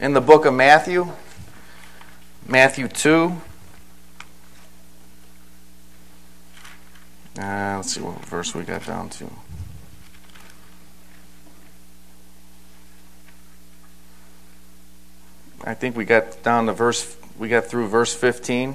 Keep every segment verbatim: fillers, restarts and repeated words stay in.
in the book of Matthew, Matthew two. Uh, let's see what verse we got down to. I think we got down to verse, we got through verse fifteen.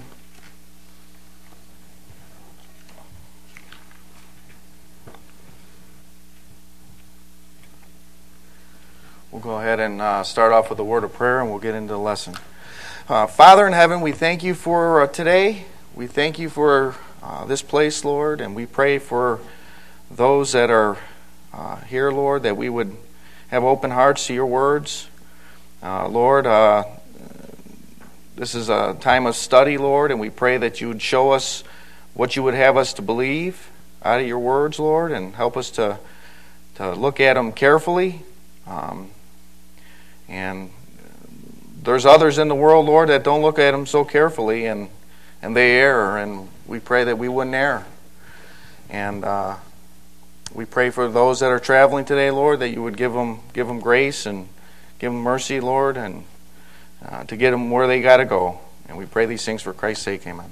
We'll go ahead and uh, start off with a word of prayer, and we'll get into the lesson. Uh, Father in heaven, we thank you for uh, today. We thank you for uh, this place, Lord, and we pray for those that are uh, here, Lord, that we would have open hearts to your words. Uh, Lord, uh, this is a time of study, Lord, and we pray that you would show us what you would have us to believe out of your words, Lord, and help us to, to look at them carefully. Um, And there's others in the world, Lord, that don't look at them so carefully, and and they err, and we pray that we wouldn't err. And uh, we pray for those that are traveling today, Lord, that you would give them give them grace and give them mercy, Lord, and uh, to get them where they got to go. And we pray these things for Christ's sake. Amen.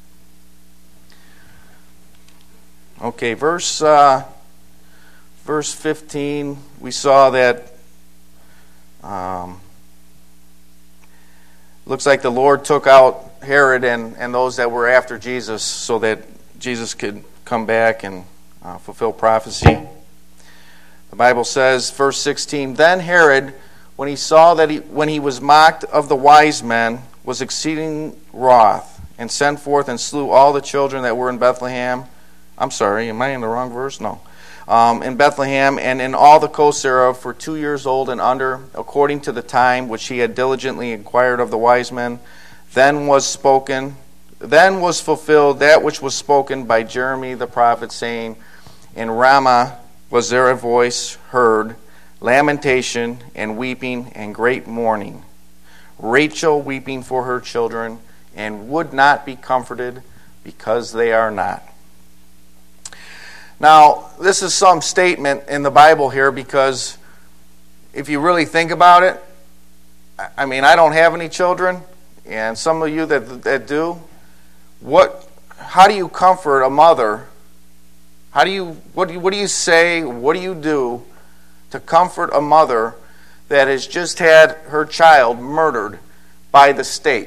Okay, verse uh, verse fifteen. We saw that. Um, looks like the Lord took out Herod and, and those that were after Jesus so that Jesus could come back and uh, fulfill prophecy. The Bible says, verse sixteen, Then Herod, when he saw that he, when he was mocked of the wise men, was exceeding wroth, and sent forth and slew all the children that were in Bethlehem. I'm sorry, am I in the wrong verse? No. Um, in Bethlehem and in all the coasts thereof for two years old and under, according to the time which he had diligently inquired of the wise men. Then was spoken, then was fulfilled that which was spoken by Jeremy the prophet, saying, In Ramah was there a voice heard, lamentation and weeping and great mourning, Rachel weeping for her children, and would not be comforted, because they are not. Now, this is some statement in the Bible here, because if you really think about it, I mean, I don't have any children, and some of you that that do, what? How do you comfort a mother? How do you what do you, what do you say? What do you do to comfort a mother that has just had her child murdered by the state?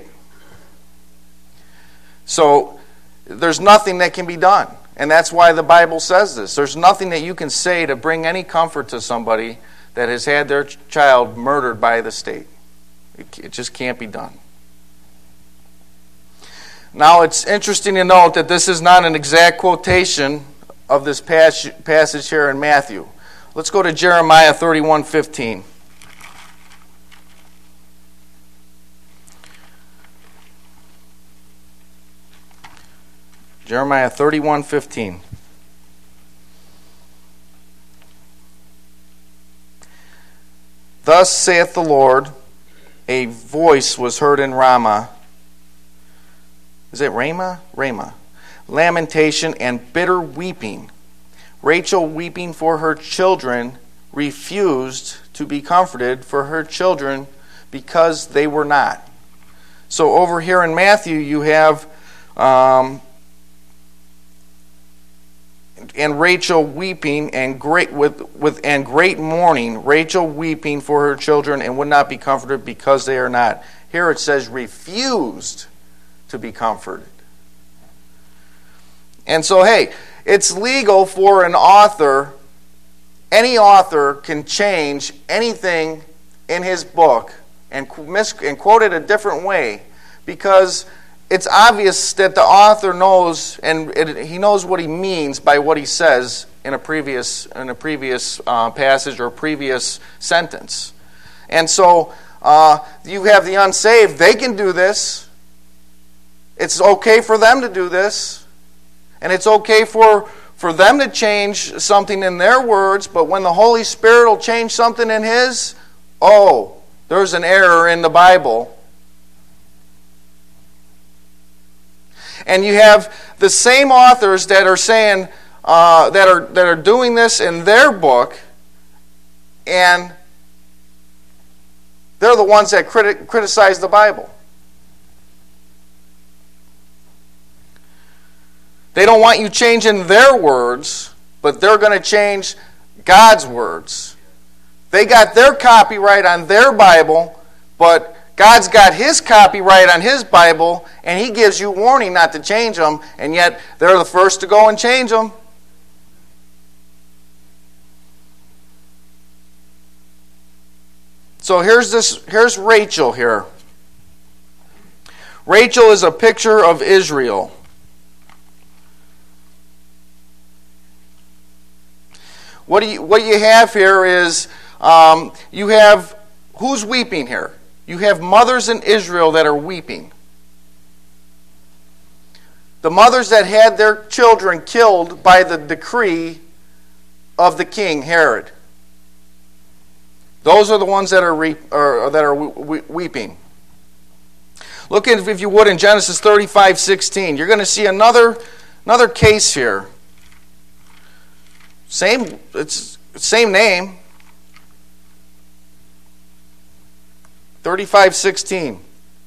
So there's nothing that can be done. And that's why the Bible says this. There's nothing that you can say to bring any comfort to somebody that has had their child murdered by the state. It just can't be done. Now, it's interesting to note that this is not an exact quotation of this passage here in Matthew. Let's go to Jeremiah thirty-one fifteen. Jeremiah thirty-one fifteen. Thus saith the Lord, a voice was heard in Ramah. Is it Ramah? Ramah. Lamentation and bitter weeping. Rachel weeping for her children, refused to be comforted for her children because they were not. So over here in Matthew you have um, and Rachel weeping and great with, with and great mourning, Rachel weeping for her children and would not be comforted because they are not. Here it says refused to be comforted. And so, hey, it's legal for an author, any author can change anything in his book and, mis- and quote it a different way, because it's obvious that the author knows, and it, he knows what he means by what he says in a previous in a previous uh, passage or previous sentence. And so uh, you have the unsaved; they can do this. It's okay for them to do this, and it's okay for for them to change something in their words. But when the Holy Spirit will change something in His, oh, there's an error in the Bible. And you have the same authors that are saying uh, that are that are doing this in their book, and They're the ones that criti- criticize the Bible. They don't want you changing their words, but they're going to change God's words. They got their copyright on their Bible, but God's got His copyright on His Bible, and He gives you warning not to change them, and yet they're the first to go and change them. So here's this. Here's Rachel here. Rachel is a picture of Israel. What do you, what you have here is, um, you have, who's weeping here? You have mothers in Israel that are weeping. The mothers that had their children killed by the decree of the king, Herod. Those are the ones that are, re, or, that are we, weeping. Look at, if you would, in Genesis thirty-five sixteen. You're going to see another, another case here. Same, it's same name. thirty-five sixteen.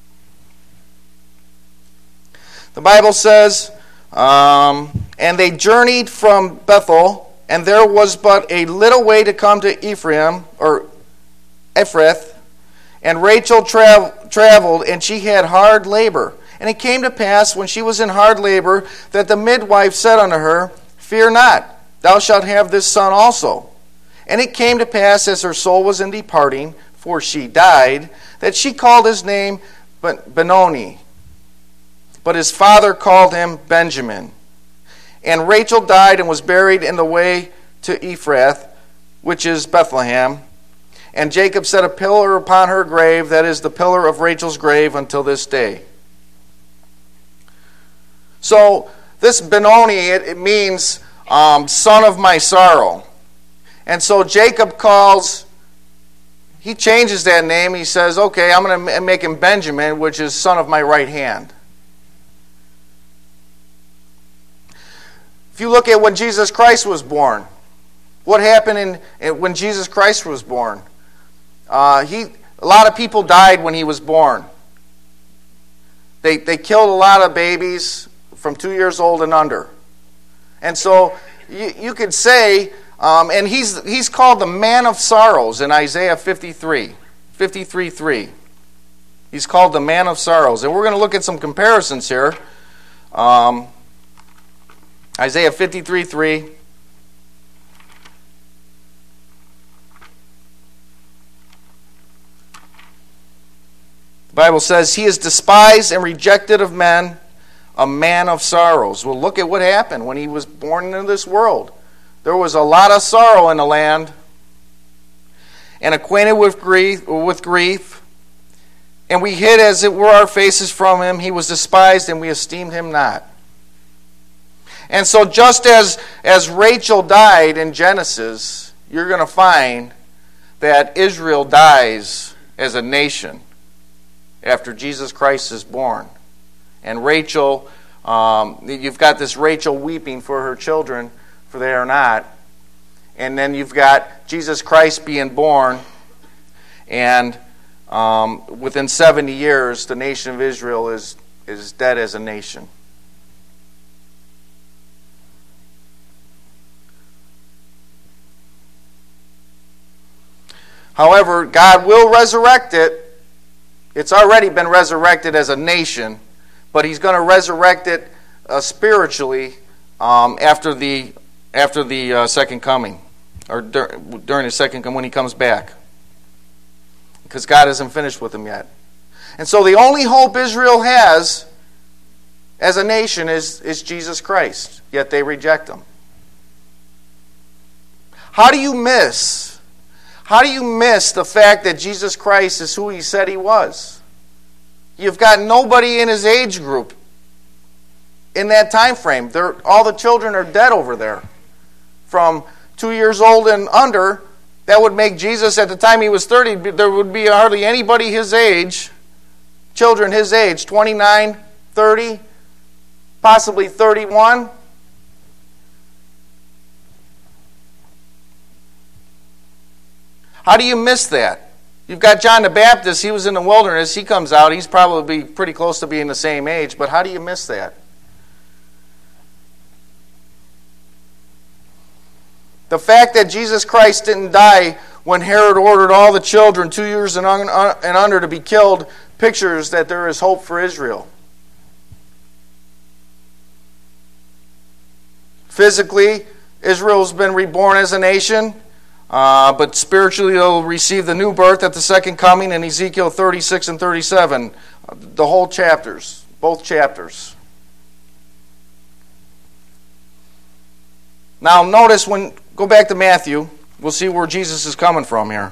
The Bible says, um, and they journeyed from Bethel, and there was but a little way to come to Ephraim, or Ephrath, and Rachel tra- traveled, and she had hard labor. And it came to pass, when she was in hard labor, that the midwife said unto her, Fear not, thou shalt have this son also. And it came to pass, as her soul was in departing, for she died, that she called his name Benoni. But his father called him Benjamin. And Rachel died and was buried in the way to Ephrath, which is Bethlehem. And Jacob set a pillar upon her grave, that is the pillar of Rachel's grave until this day. So this Benoni, it, it means um, son of my sorrow. And so Jacob calls, he changes that name. He says, okay, I'm going to make him Benjamin, which is son of my right hand. If you look at when Jesus Christ was born, what happened in, in when Jesus Christ was born? Uh, he a lot of people died when he was born. They they killed a lot of babies from two years old and under, and so you, you could say, um, and he's he's called the man of sorrows in Isaiah fifty-three, fifty-three three. He's called the man of sorrows, and we're going to look at some comparisons here. Um, Isaiah fifty-three three. The Bible says, He is despised and rejected of men, a man of sorrows. Well, look at what happened when he was born into this world. There was a lot of sorrow in the land, and acquainted with grief, with grief. And we hid as it were our faces from him. He was despised, and we esteemed him not. And so just as, as Rachel died in Genesis, you're going to find that Israel dies as a nation after Jesus Christ is born. And Rachel, um, you've got this Rachel weeping for her children, for they are not. And then you've got Jesus Christ being born, and um, within seventy years, the nation of Israel is, is dead as a nation. However, God will resurrect it. It's already been resurrected as a nation, but He's going to resurrect it uh, spiritually um, after the after the uh, second coming, or dur- during the second coming when He comes back, because God isn't finished with them yet. And so the only hope Israel has as a nation is is Jesus Christ. Yet they reject Him. How do you miss? How do you miss the fact that Jesus Christ is who He said He was? You've got nobody in His age group in that time frame. They're, all the children are dead over there. From two years old and under, that would make Jesus, at the time He was thirty, there would be hardly anybody His age, children His age, twenty-nine, thirty, possibly thirty-one. How do you miss that? You've got John the Baptist. He was in the wilderness. He comes out. He's probably pretty close to being the same age. But how do you miss that? The fact that Jesus Christ didn't die when Herod ordered all the children two years and, un- and under to be killed pictures that there is hope for Israel. Physically, Israel's been reborn as a nation, uh, but spiritually they'll receive the new birth at the second coming in Ezekiel thirty-six and thirty-seven. The whole chapters, both chapters. Now notice when, go back to Matthew, we'll see where Jesus is coming from here.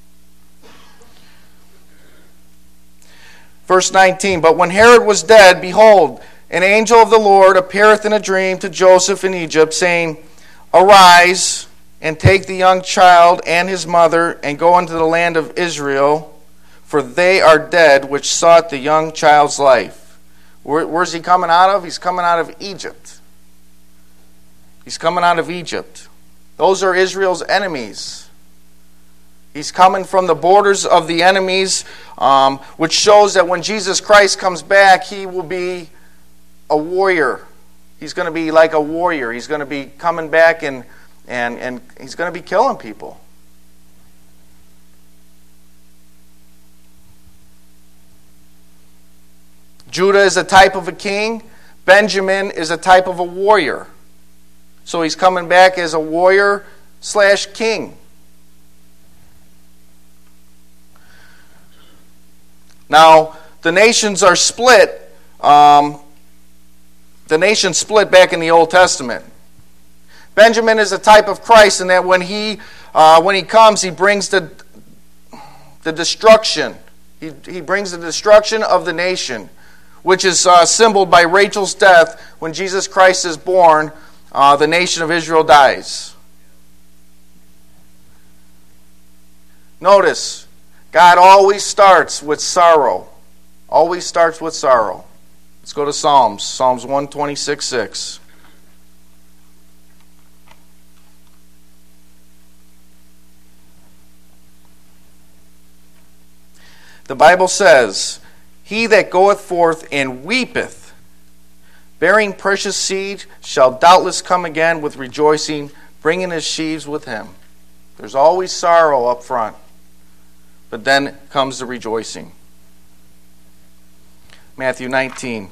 Verse nineteen, but when Herod was dead, behold, an angel of the Lord appeareth in a dream to Joseph in Egypt, saying, arise, and take the young child and his mother, and go into the land of Israel, for they are dead which sought the young child's life. Where, where's he coming out of? He's coming out of Egypt. He's coming out of Egypt. Those are Israel's enemies. He's coming from the borders of the enemies, um, which shows that when Jesus Christ comes back, he will be a warrior. He's going to be like a warrior. He's going to be coming back and, and, and he's going to be killing people. Judah is a type of a king. Benjamin is a type of a warrior. So he's coming back as a warrior slash king. Now, the nations are split. Um, the nations split back in the Old Testament. Benjamin is a type of Christ in that when he uh, when he comes, he brings the the destruction. He, he brings the destruction of the nation, which is uh, symbolized by Rachel's death. When Jesus Christ is born, uh, the nation of Israel dies. Notice, God always starts with sorrow. Always starts with sorrow. Let's go to Psalms. Psalms one twenty-six, six. The Bible says, he that goeth forth and weepeth, bearing precious seed, shall doubtless come again with rejoicing, bringing his sheaves with him. There's always sorrow up front, but then comes the rejoicing. Matthew nineteen,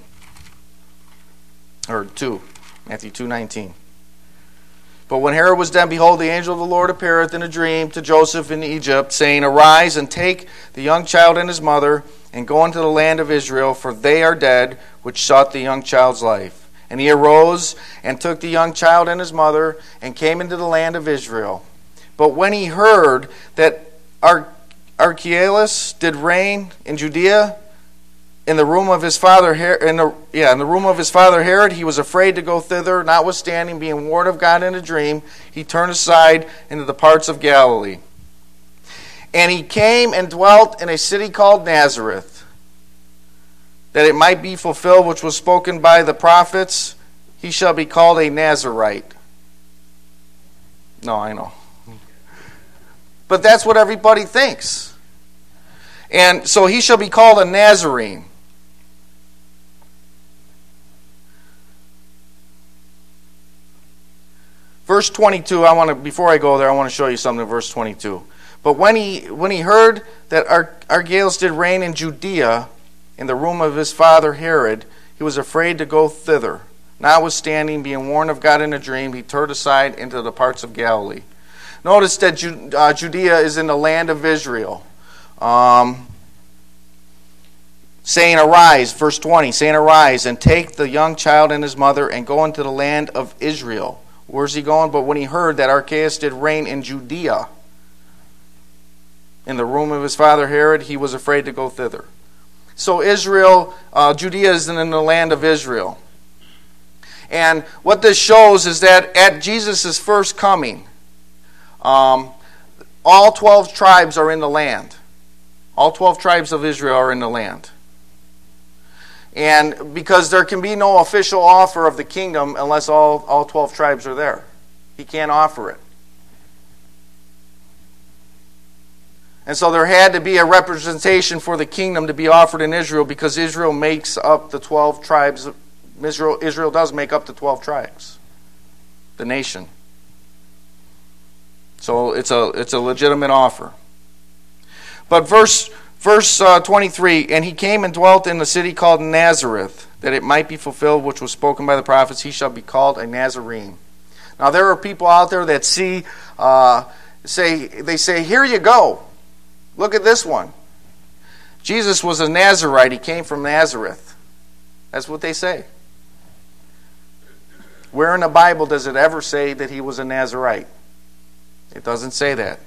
or two, Matthew two nineteen. But when Herod was dead, behold, the angel of the Lord appeareth in a dream to Joseph in Egypt, saying, arise and take the young child and his mother, and go into the land of Israel, for they are dead which sought the young child's life. And he arose and took the young child and his mother, and came into the land of Israel. But when he heard that Ar- Archelaus did reign in Judea, in the room of his father, in the yeah, in the room of his father Herod, he was afraid to go thither. Notwithstanding, being warned of God in a dream, he turned aside into the parts of Galilee. And he came and dwelt in a city called Nazareth, that it might be fulfilled which was spoken by the prophets, he shall be called a Nazarite. No, I know. But that's what everybody thinks. And so he shall be called a Nazarene. Verse twenty-two, I want to before I go there, I want to show you something in verse twenty-two. But when he when he heard that Archelaus did reign in Judea, in the room of his father Herod, he was afraid to go thither. Notwithstanding, being warned of God in a dream, he turned aside into the parts of Galilee. Notice that uh, Judea is in the land of Israel. Um, saying, arise, verse twenty, saying, arise, and take the young child and his mother, and go into the land of Israel. Where's he going? But when he heard that Archelaus did reign in Judea, in the room of his father Herod, he was afraid to go thither. So Israel, uh, Judea is in the land of Israel. And what this shows is that at Jesus' first coming, um, all twelve tribes are in the land. All twelve tribes of Israel are in the land. And because there can be no official offer of the kingdom unless all, all twelve tribes are there. He can't offer it. And so there had to be a representation for the kingdom to be offered in Israel, because Israel makes up the twelve tribes. Israel, Israel does make up the twelve tribes, the nation. So it's a it's a legitimate offer. But verse verse uh, twenty-three, and he came and dwelt in the city called Nazareth, that it might be fulfilled which was spoken by the prophets, he shall be called a Nazarene. Now there are people out there that see, uh, say they say, here you go. Look at this one. Jesus was a Nazarite. He came from Nazareth. That's what they say. Where in the Bible does it ever say that he was a Nazarite? It doesn't say that.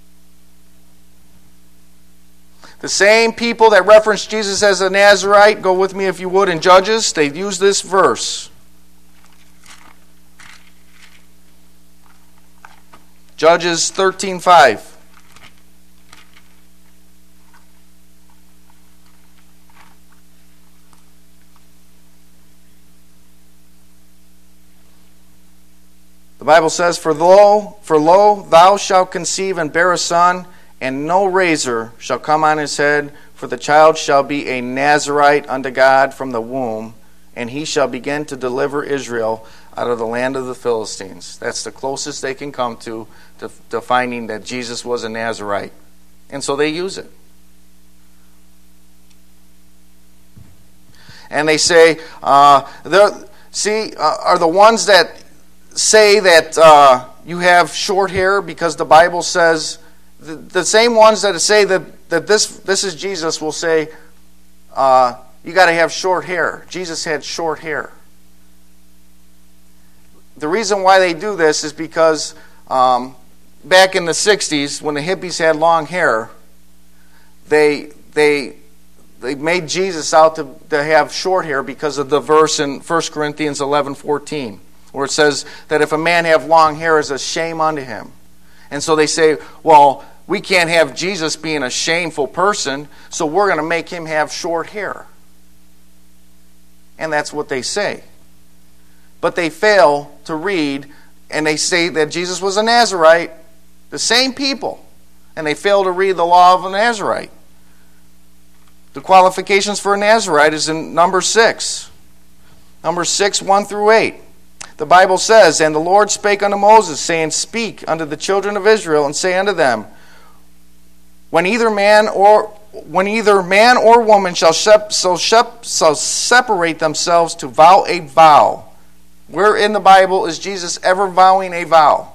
The same people that reference Jesus as a Nazarite, go with me if you would, in Judges, they use this verse. Judges thirteen five. The Bible says, For lo, for lo, thou shalt conceive and bear a son, and no razor shall come on his head, for the child shall be a Nazarite unto God from the womb, and he shall begin to deliver Israel out of the land of the Philistines. That's the closest they can come to, to, to finding that Jesus was a Nazarite. And so they use it. And they say, uh, see, uh, are the ones that say that uh, you have short hair because the Bible says, the, the same ones that say that, that this this is Jesus will say, uh, you got to have short hair. Jesus had short hair. The reason why they do this is because um, back in the sixties, when the hippies had long hair, they they they made Jesus out to, to have short hair because of the verse in First Corinthians eleven fourteen. Where it says that if a man have long hair, is a shame unto him. And so they say, well, we can't have Jesus being a shameful person, so we're going to make him have short hair. And that's what they say. But they fail to read, and they say that Jesus was a Nazarite, the same people, and they fail to read the law of a Nazarite. The qualifications for a Nazarite is in number six. Number six, one through eight. The Bible says, And the Lord spake unto Moses, saying, Speak unto the children of Israel, and say unto them, When either man or when either man or woman shall shep, so, shep, so separate themselves to vow a vow. Where in the Bible is Jesus ever vowing a vow?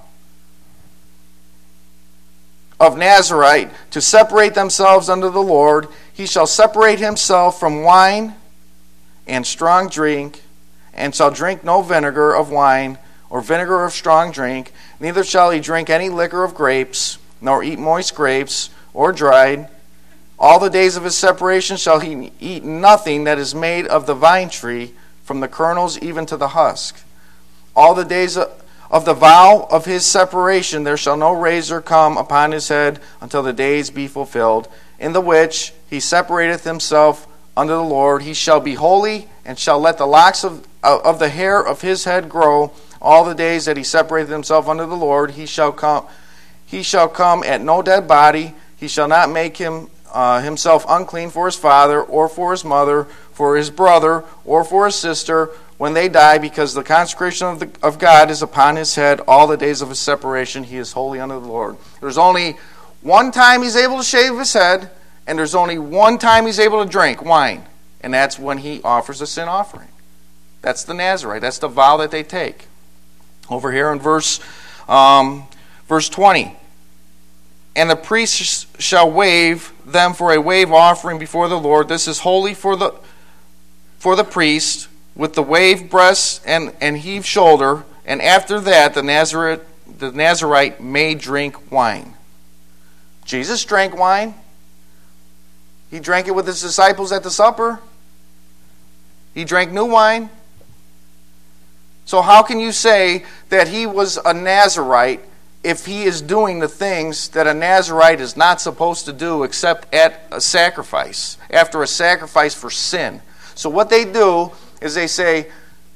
Of Nazarite, to separate themselves unto the Lord, he shall separate himself from wine and strong drink, and shall drink no vinegar of wine, or vinegar of strong drink, neither shall he drink any liquor of grapes, nor eat moist grapes, or dried. All the days of his separation shall he eat nothing that is made of the vine tree, from the kernels even to the husk. All the days of the vow of his separation there shall no razor come upon his head, until the days be fulfilled, in the which he separateth himself unto the Lord. He shall be holy, and shall let the locks of of the hair of his head grow. All the days that he separated himself unto the Lord, he shall come he shall come at no dead body. He shall not make him uh, himself unclean for his father, or for his mother, for his brother, or for his sister, when they die, because the consecration of, the, of God is upon his head. All the days of his separation he is holy unto the Lord. There's only one time he's able to shave his head, and there's only one time he's able to drink wine, and that's when he offers a sin offering. That's the Nazarite. That's the vow that they take. Over here in verse um, verse twenty. And the priest shall wave them for a wave offering before the Lord. This is holy for the for the priest, with the wave breast and, and heave shoulder. And after that, the Nazarite, the Nazarite may drink wine. Jesus drank wine. He drank it with his disciples at the supper. He drank new wine. So how can you say that he was a Nazarite if he is doing the things that a Nazarite is not supposed to do except at a sacrifice, after a sacrifice for sin? So what they do is they say,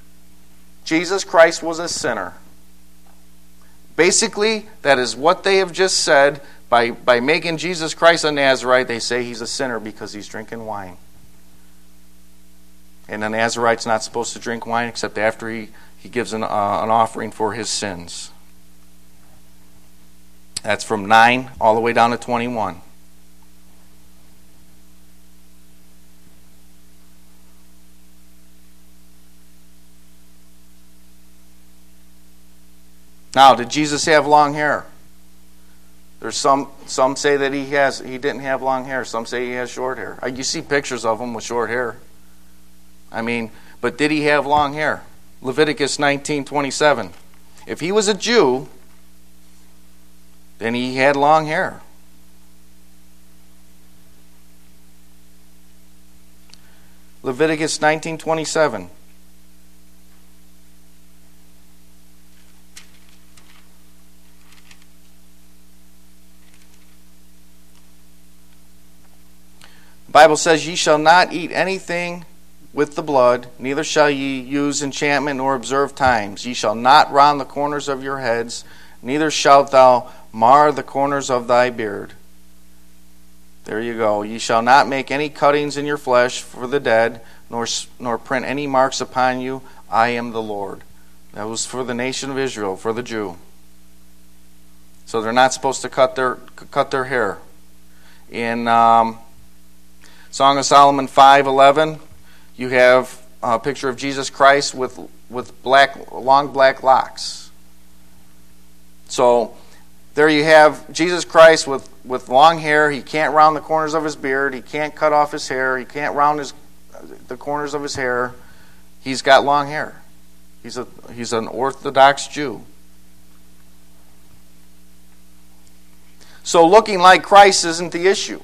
Jesus Christ was a sinner. Basically, that is what they have just said, By, by making Jesus Christ a Nazirite, they say he's a sinner because he's drinking wine. And a Nazirite's not supposed to drink wine except after he, he gives an, uh, an offering for his sins. That's from nine all the way down to twenty-one. Now, did Jesus have long hair? There's some some say that he has he didn't have long hair. Some say he has short hair. You see pictures of him with short hair. I mean, but did he have long hair? Leviticus nineteen twenty-seven. If he was a Jew, then he had long hair. Leviticus nineteen twenty-seven. The Bible says, "Ye shall not eat anything with the blood, neither shall ye use enchantment nor observe times. Ye shall not round the corners of your heads, neither shalt thou mar the corners of thy beard." There you go. "Ye shall not make any cuttings in your flesh for the dead, nor nor print any marks upon you. I am the Lord." That was for the nation of Israel, for the Jew. So they're not supposed to cut their cut their hair. In um, Song of Solomon five eleven, you have a picture of Jesus Christ with with black long black locks. So there you have Jesus Christ with, with long hair. He can't round the corners of his beard. He can't cut off his hair. He can't round his the corners of his hair. He's got long hair. He's a he's an Orthodox Jew. So looking like Christ isn't the issue.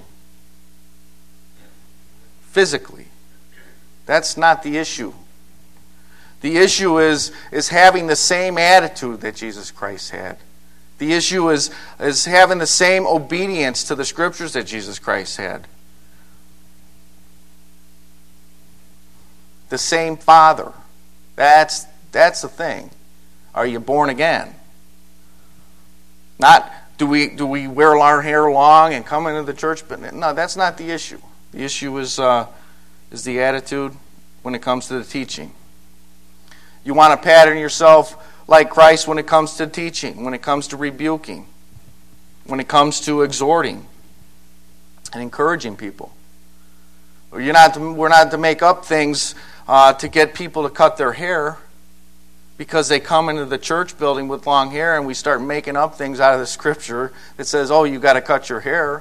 Physically. That's not the issue. The issue is, is having the same attitude that Jesus Christ had. The issue is, is having the same obedience to the scriptures that Jesus Christ had. The same Father. That's, that's the thing. Are you born again? Not do we do we wear our hair long and come into the church? But no, that's not the issue. The issue is uh, is the attitude when it comes to the teaching. You want to pattern yourself like Christ when it comes to teaching, when it comes to rebuking, when it comes to exhorting and encouraging people. You're not to, we're not to make up things uh, to get people to cut their hair because they come into the church building with long hair and we start making up things out of the scripture that says, oh, you got to cut your hair.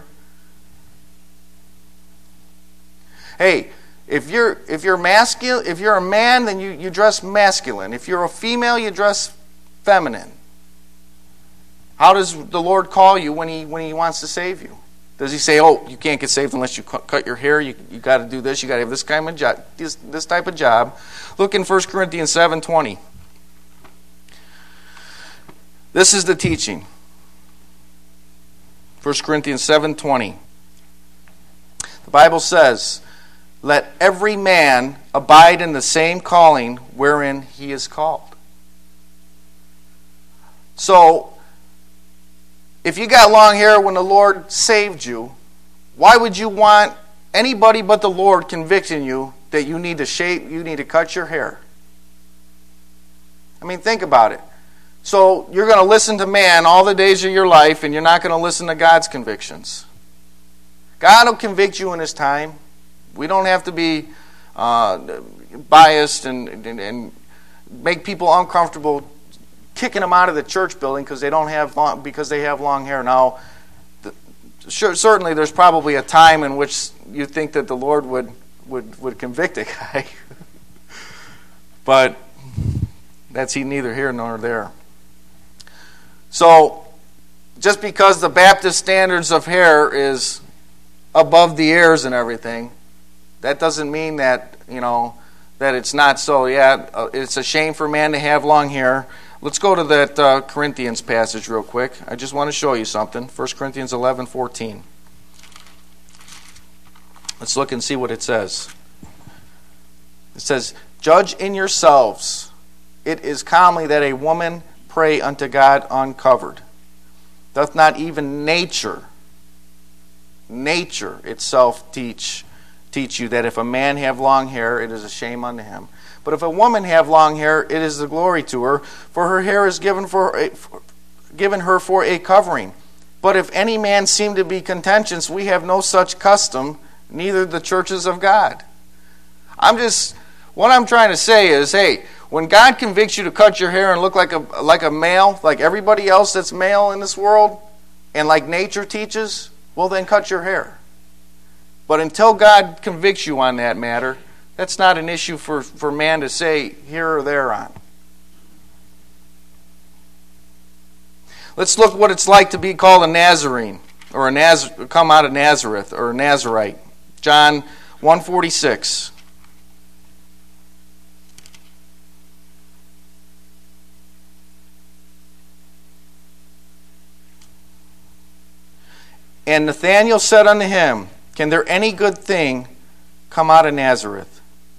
Hey, if you're if you're masculine, if you're a man, then you, you dress masculine. If you're a female, you dress feminine. How does the Lord call you when he when he wants to save you? Does he say, "Oh, you can't get saved unless you cut your hair. You you got to do this. You got to have this kind of job, this this type of job"? Look in First Corinthians seven twenty. This is the teaching. First Corinthians seven twenty. The Bible says, "Let every man abide in the same calling wherein he is called." So, if you got long hair when the Lord saved you, why would you want anybody but the Lord convicting you that you need to shave, you need to cut your hair? I mean, think about it. So, you're going to listen to man all the days of your life, and you're not going to listen to God's convictions. God will convict you in His time. We don't have to be uh, biased and, and, and make people uncomfortable, kicking them out of the church building because they don't have long, because they have long hair. Now, the, sure, certainly, there's probably a time in which you think that the Lord would would, would convict a guy, but that's he neither here nor there. So, just because the Baptist standards of hair is above the ears and everything, that doesn't mean that, you know, that it's not so. Yeah, uh, it's a shame for man to have long hair. Let's go to that uh, Corinthians passage real quick. I just want to show you something. First Corinthians eleven fourteen. Let's look and see what it says. It says, "Judge in yourselves. It is comely that a woman pray unto God uncovered. Doth not even nature nature itself teach teach you that if a man have long hair, it is a shame unto him. But if a woman have long hair, it is a glory to her, for her hair is given for a, given her for a covering. But if any man seem to be contentious, we have no such custom, neither the churches of God. I'm just, what I'm trying to say is, hey, when God convicts you to cut your hair and look like a like a male, like everybody else that's male in this world, and like nature teaches, well then cut your hair. But until God convicts you on that matter, that's not an issue for, for man to say here or there on. Let's look what it's like to be called a Nazarene, or a Naz- come out of Nazareth, or a Nazarite. John one forty-six. And Nathanael said unto him, can there any good thing come out of Nazareth?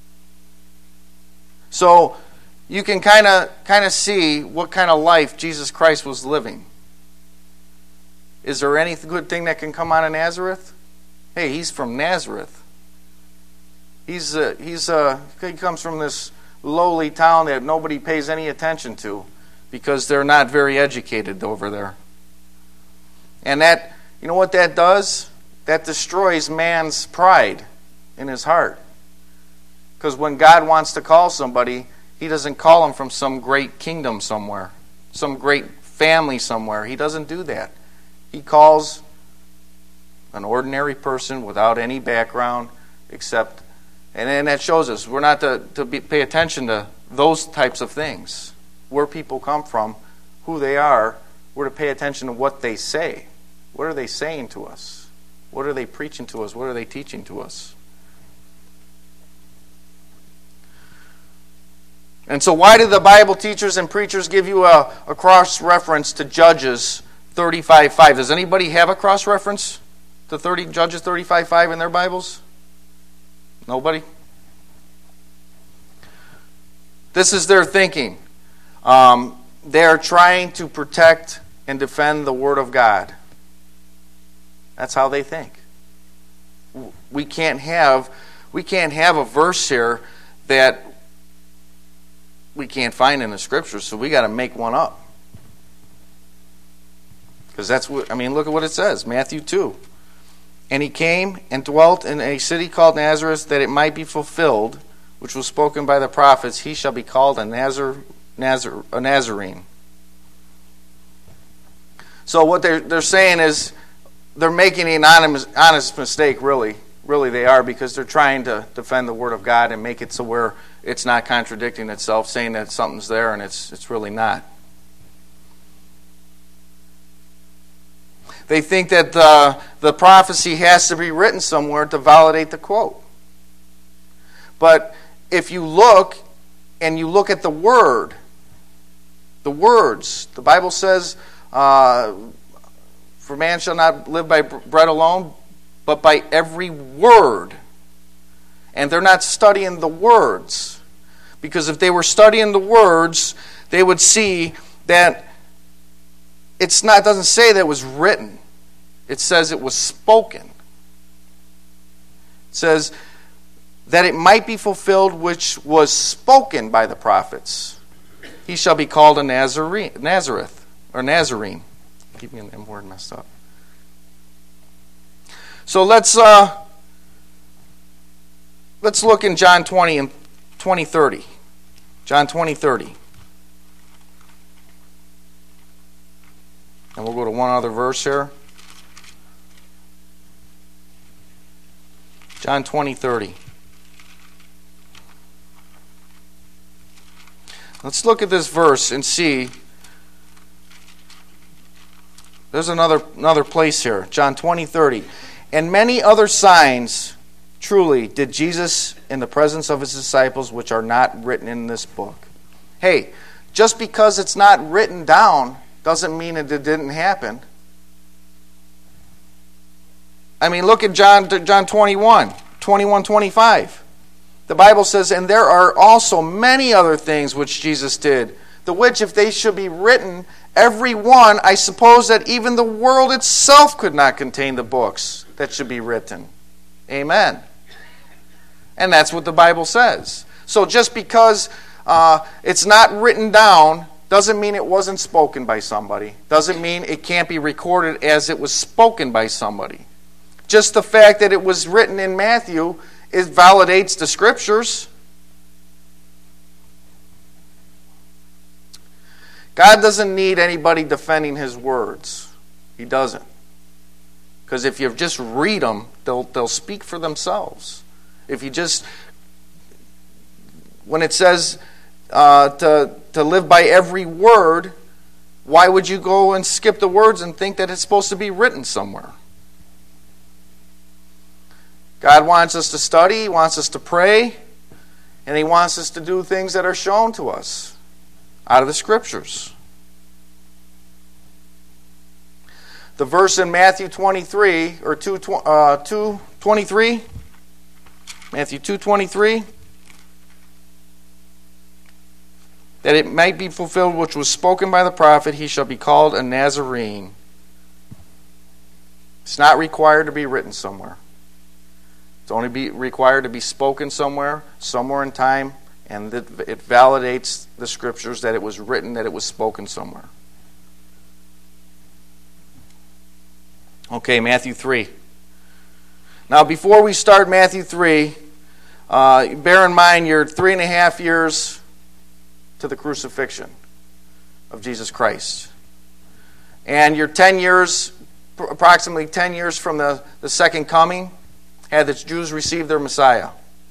So you can kind of kind of see what kind of life Jesus Christ was living. Is there any good thing that can come out of Nazareth? Hey, he's from Nazareth. He's uh, he's uh, he comes from this lowly town that nobody pays any attention to because they're not very educated over there. And that, you know what that does? That destroys man's pride in his heart. Because when God wants to call somebody, he doesn't call them from some great kingdom somewhere, some great family somewhere. He doesn't do that. He calls an ordinary person without any background except, and then that shows us we're not to, to be, pay attention to those types of things, where people come from, who they are. We're to pay attention to what they say. What are they saying to us? What are they preaching to us? What are they teaching to us? And so why do the Bible teachers and preachers give you a, a cross-reference to Judges thirty-five five? Does anybody have a cross-reference to thirty Judges thirty-five five in their Bibles? Nobody? This is their thinking. Um, they are trying to protect and defend the Word of God. That's how they think. We can't have we can't have a verse here that we can't find in the Scriptures, so we got to make one up. Because that's what I mean. Look at what it says, Matthew two. And he came and dwelt in a city called Nazareth, that it might be fulfilled, which was spoken by the prophets. He shall be called a Nazar, Nazar, a Nazarene. So what they're they're saying is, they're making an honest, honest mistake, really. Really they are, because they're trying to defend the Word of God and make it so where it's not contradicting itself, saying that something's there and it's it's really not. They think that the, the prophecy has to be written somewhere to validate the quote. But if you look, and you look at the Word, the words, the Bible says, uh, for man shall not live by bread alone, but by every word. And they're not studying the words. Because if they were studying the words, they would see that it's not, it doesn't say that it was written. It says it was spoken. It says that it might be fulfilled which was spoken by the prophets. He shall be called a Nazarene, Nazareth, or Nazarene. Keep me in that word messed up. So let's uh, let's look in John twenty and twenty thirty. John twenty thirty. And we'll go to one other verse here. John twenty thirty. Let's look at this verse and see. There's another another place here. John twenty thirty. And many other signs truly did Jesus in the presence of his disciples, which are not written in this book. Hey, just because it's not written down doesn't mean that it didn't happen. I mean, look at John John twenty-one, twenty-one, twenty-five. The Bible says, and there are also many other things which Jesus did, the which if they should be written, every one, I suppose that even the world itself could not contain the books. that should be written. Amen. And that's what the Bible says. So just because uh, it's not written down doesn't mean it wasn't spoken by somebody. Doesn't mean it can't be recorded as it was spoken by somebody. Just the fact that it was written in Matthew, it validates the Scriptures. God doesn't need anybody defending His words. He doesn't. Because if you just read them, they'll, they'll speak for themselves. If you just, when it says uh, to, to live by every word, why would you go and skip the words and think that it's supposed to be written somewhere? God wants us to study, He wants us to pray, and He wants us to do things that are shown to us out of the Scriptures. The verse in Matthew twenty-three, or two twenty-three, Matthew two twenty-three, that it might be fulfilled which was spoken by the prophet, he shall be called a Nazarene. It's not required to be written somewhere. It's only be required to be spoken somewhere, somewhere in time, and it validates the Scriptures that it was written, that it was spoken somewhere. Okay, Matthew three. Now, before we start Matthew three, uh, bear in mind you're three and a half years to the crucifixion of Jesus Christ. And you're ten years, approximately ten years from the, the second coming, had the Jews received their Messiah.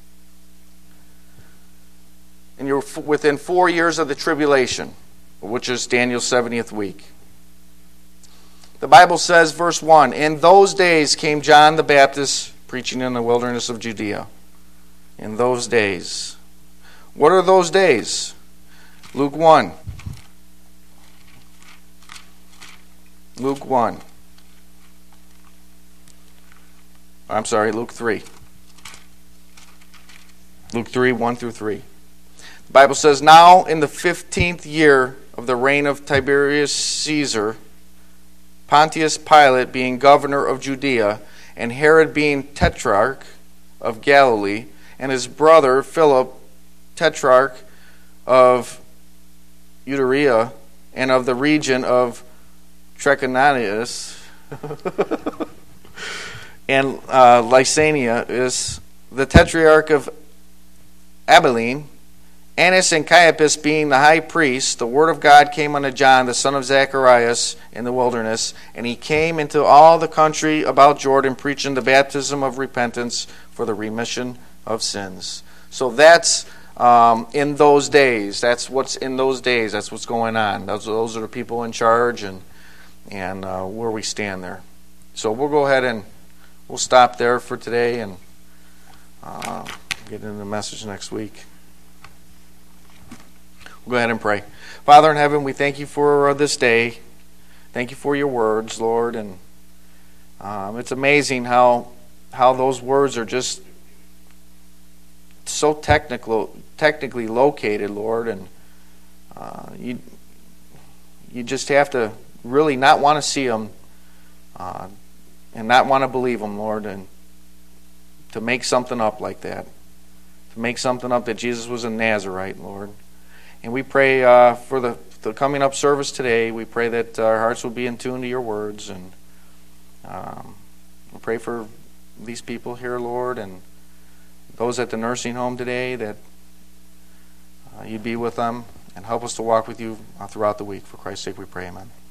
And you're f- within four years of the tribulation, which is Daniel's seventieth week. The Bible says, verse one, in those days came John the Baptist preaching in the wilderness of Judea. In those days. What are those days? Luke one. Luke one. I'm sorry, Luke three. Luke three, one through three. The Bible says, now in the fifteenth year of the reign of Tiberius Caesar, Pontius Pilate being governor of Judea, and Herod being tetrarch of Galilee, and his brother Philip, tetrarch of Iturea, and of the region of Trachonitis, and uh, Lysania is the tetrarch of Abilene, Annas and Caiaphas being the high priests, the word of God came unto John, the son of Zacharias, in the wilderness, and he came into all the country about Jordan, preaching the baptism of repentance for the remission of sins. So that's um, in those days. That's what's in those days. That's what's going on. Those, those are the people in charge and and uh, where we stand there. So we'll go ahead and we'll stop there for today and uh, get into the message next week. We'll go ahead and pray. Father in heaven, we thank you for uh, this day. Thank you for your words, Lord. And um, it's amazing how how those words are just so technical, technically located, Lord. And uh, you you just have to really not want to see them uh, and not want to believe them, Lord, and to make something up like that. To make something up that Jesus was a Nazarite, Lord. And we pray uh, for the, the coming up service today. We pray that our hearts will be in tune to your words. And um, we pray for these people here, Lord, and those at the nursing home today, that uh, you'd be with them and help us to walk with you uh, throughout the week. For Christ's sake we pray, amen.